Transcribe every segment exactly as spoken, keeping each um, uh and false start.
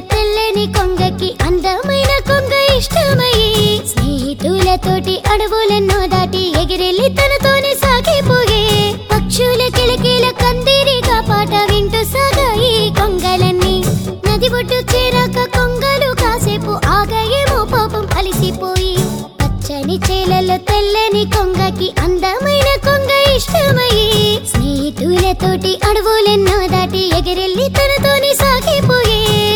తెల్లని కొంగకి అందమైన కొంగ ఇష్టమయ్యి స్నేహితులతోటి అడవులెన్నో దాటి ఎగిరెళ్ళి తనతోనే సాగిపోయే పక్షుల కిలకిల కందిరిగా పాట వింటూ సాగాయి కొంగలన్నీ నది ఒడ్డు చేరాక కొంగలు కాసేపు ఆగాయేమో పాపం అలిసిపోయి పచ్చని చేలలో తెల్లని కొంగకి అందమైన కొంగ ఇష్టమయ్యి స్నేహితులతోటి అడవులెన్నో దాటి ఎగిరెళ్ళి తనతోనే సాగిపోయే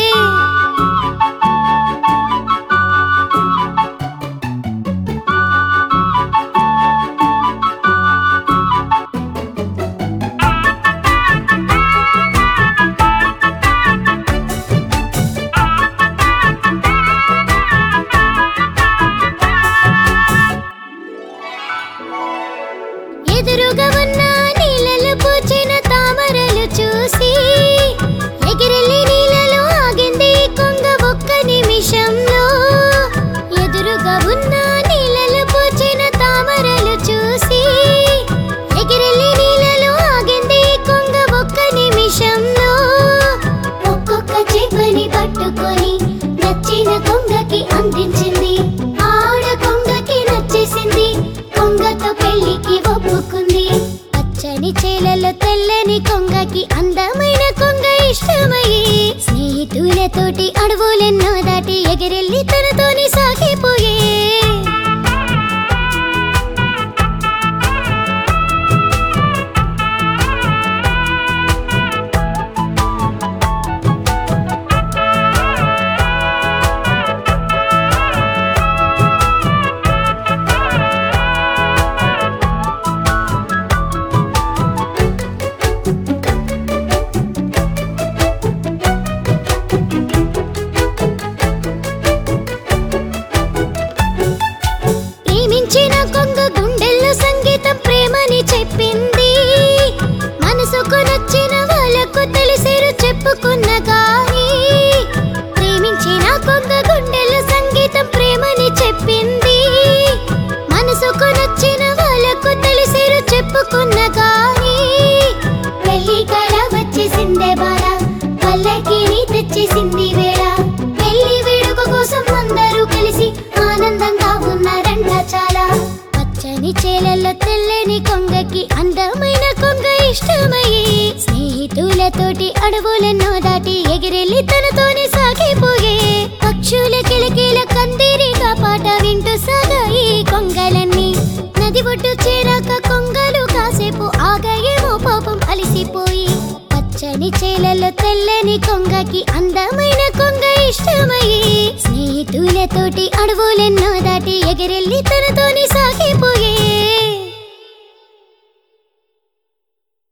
ఎదురుగా ఉన్న నీళ్ళలో పూచిన తామరలు చూసి ఎగిరెళ్ళి నీళ్ళలో ఆగింది కొంగ ఒక్క నిమిషంలో ఎదురుగా ఉన్న నీళ్ళలో పూచిన తామరలు చూసి ఎగిరెళ్ళి నీళ్ళలో ఆగింది కొంగ ఒక్క నిమిషంలో ఒక్కొక్క చేపని పట్టుకొని నచ్చిన కొంగకి అందించింది ఆడ కొంగకి నచ్చేసింది కొంగతో పెళ్లికి ఒప్పుకుంది పచ్చని చేలలో తెల్లని కొంగకి అందమైన కొంగ ఇష్టమయ్యి స్నేహితులతోటి అడవులెన్నో దాటి ఎగిరెళ్ళి తనతోని సాగిపోయే ప్రేమించిన కొంగ గుండెల్లో సంగీతం ప్రేమని చెప్పింది మనసుకు నచ్చిన వాళ్ళకు తెలిసేరు చెప్పుకున్న గాని ప్రేమించిన కొంగ గుండెల్లో సంగీతం ప్రేమని చెప్పింది మనసుకు నచ్చిన వాళ్ళకు తెలిసేరు చెప్పుకున్న గాని పెళ్లి కళ వచ్చేసిందే బాల పల్లకిని తెచ్చేసింది వేళ పెళ్లి వేడుక కోసం అందరూ కలిసి ఆనందంగా ఉన్నారంట చాలా పచ్చని చేలలో తెల్లని కొంగకి అందమైన కొంగ ఇష్టమయ్యి స్నేహితులతోటి అడవులెన్నో దాటి ఎగిరెళ్ళి తనతోనే సాగిపోయే పక్షుల కిలకిల కందిరిగా పాట వింటూ సాగాయి కొంగలన్నీ నది ఒడ్డు చేరాక కొంగలు కాసేపు ఆగాయేమో పాపం అలిసిపోయి పచ్చని చేలలో తెల్లని కొంగకి అందమైన కొంగ ఇష్టమయ్యి స్నేహితులతోటి అడవులెన్నో దాటి ఎగిరెళ్ళి తనతోని సాగిపోయి